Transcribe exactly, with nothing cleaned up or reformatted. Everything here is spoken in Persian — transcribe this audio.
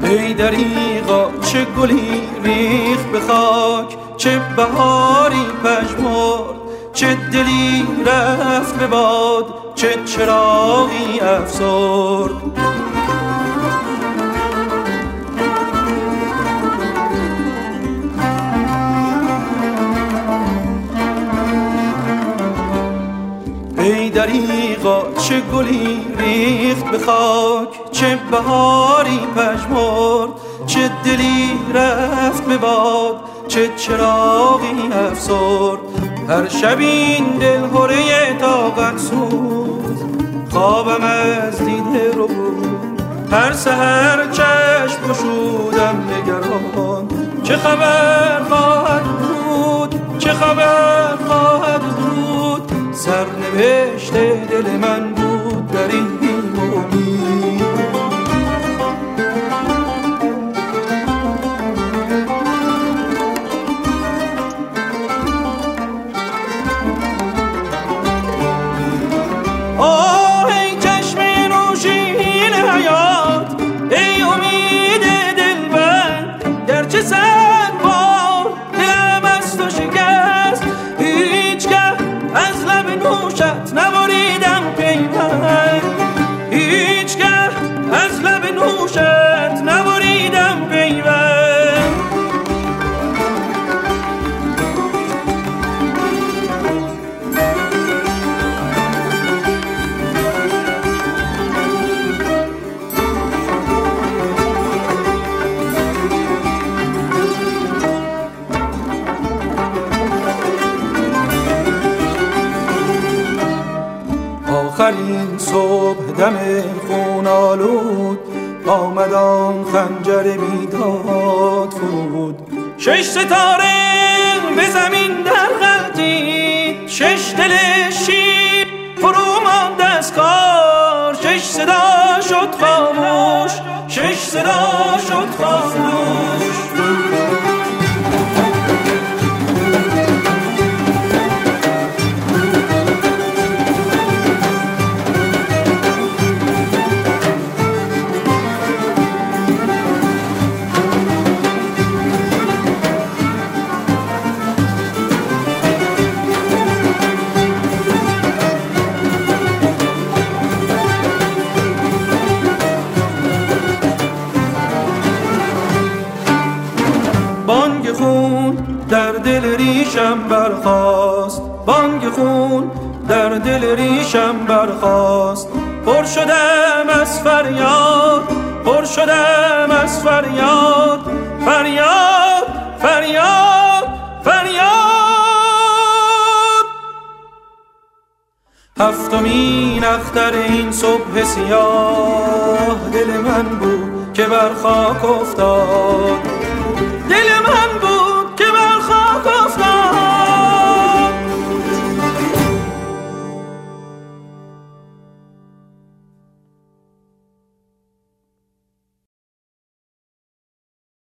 ای دریغا چه گلی ریخت به خاک، چه بهاری پژمرد، چه دلی رفت به باد، چه چراغی افسرد. ای دریغا چه گلی ریخت به خاک، چه بهاری پژمرد، چه دلی رفت به باد، چه چراغی افسرد. هر شب این دل هره طاقت سوز، خوابم از دیده رو بود. هر سحر چشم گشودم نگران، چه خبر خواهد بود، چه خبر خواهد بود. سرنوشت دل من بود در این بی‌امیدی. آه ای چشم نوشین حیات، ای امید دلبند، گرچه صد بار دلم از تو شکست، هیچگه از لب نوشت نبریدم پیوند، هیچگه از لب نوشت نبریدم پیوند. آخرین صبح دم خون آلود، آمد آن خنجر بیداد فرود. شش ستاره به زمین در غلطید، شش دل شیر فرو ماند از کار. شش صدا شد خاموش، شش صدا شد خاموش. بانگ خون در دل ریشم برخاست، بانگ خون در دل ریشم برخاست. پر شدم از فریاد، پر شدم از فریاد، فریاد فریاد فریاد. هفتمین اختر این صبح سیاه، دل من بود که بر خاک افتاد، دل من بود